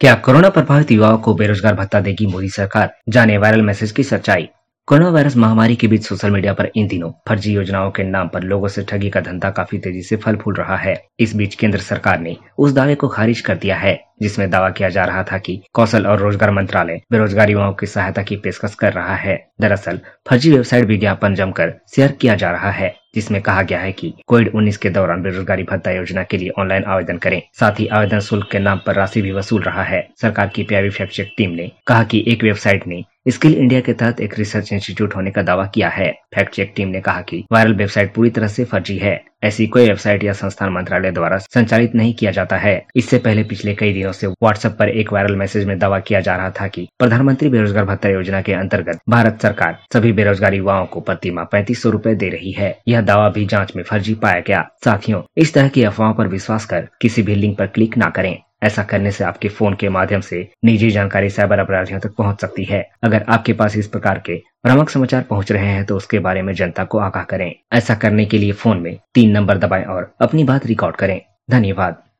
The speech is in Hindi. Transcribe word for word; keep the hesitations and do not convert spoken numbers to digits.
क्या कोरोना प्रभावित युवाओं को बेरोजगार भत्ता देगी मोदी सरकार? जाने वायरल मैसेज की सच्चाई। कोरोना वायरस महामारी के बीच सोशल मीडिया पर इन दिनों फर्जी योजनाओं के नाम पर लोगों से ठगी का धंधा काफी तेजी से फल फूल रहा है। इस बीच केंद्र सरकार ने उस दावे को खारिज कर दिया है जिसमें दावा किया जा रहा था कि कौशल और रोजगार मंत्रालय बेरोजगार युवाओं की सहायता की पेशकश कर रहा है। दरअसल फर्जी वेबसाइट विज्ञापन जमकर शेयर किया जा रहा है जिसमें कहा गया है कि कोविड उन्नीस के दौरान बेरोजगारी भत्ता योजना के लिए ऑनलाइन आवेदन करें। साथ ही आवेदन शुल्क के नाम पर राशि भी वसूल रहा है। सरकार की पीआईबी फैक्ट चेक टीम ने कहा कि एक वेबसाइट ने स्किल इंडिया के तहत एक रिसर्च इंस्टीट्यूट होने का दावा किया है। फैक्ट चेक टीम ने कहा कि वायरल वेबसाइट पूरी तरह से फर्जी है। ऐसी कोई वेबसाइट या संस्थान मंत्रालय द्वारा संचालित नहीं किया जाता है। इससे पहले पिछले कई दिनों से व्हाट्सएप पर एक वायरल मैसेज में दावा किया जा रहा था कि प्रधानमंत्री बेरोजगार भत्ता योजना के अंतर्गत भारत सरकार सभी बेरोजगार युवाओं को प्रति माह पैंतीस सौ रूपए दे रही है। यह दावा भी जांच में फर्जी पाया गया। साथियों, इस तरह की अफवाहों पर विश्वास कर किसी भी लिंक पर क्लिक न करें। ऐसा करने से आपके फोन के माध्यम से निजी जानकारी साइबर अपराधियों तक पहुंच सकती है। अगर आपके पास इस प्रकार के भ्रामक समाचार पहुंच रहे हैं तो उसके बारे में जनता को आगाह करें। ऐसा करने के लिए फोन में तीन नंबर दबाएं और अपनी बात रिकॉर्ड करें। धन्यवाद।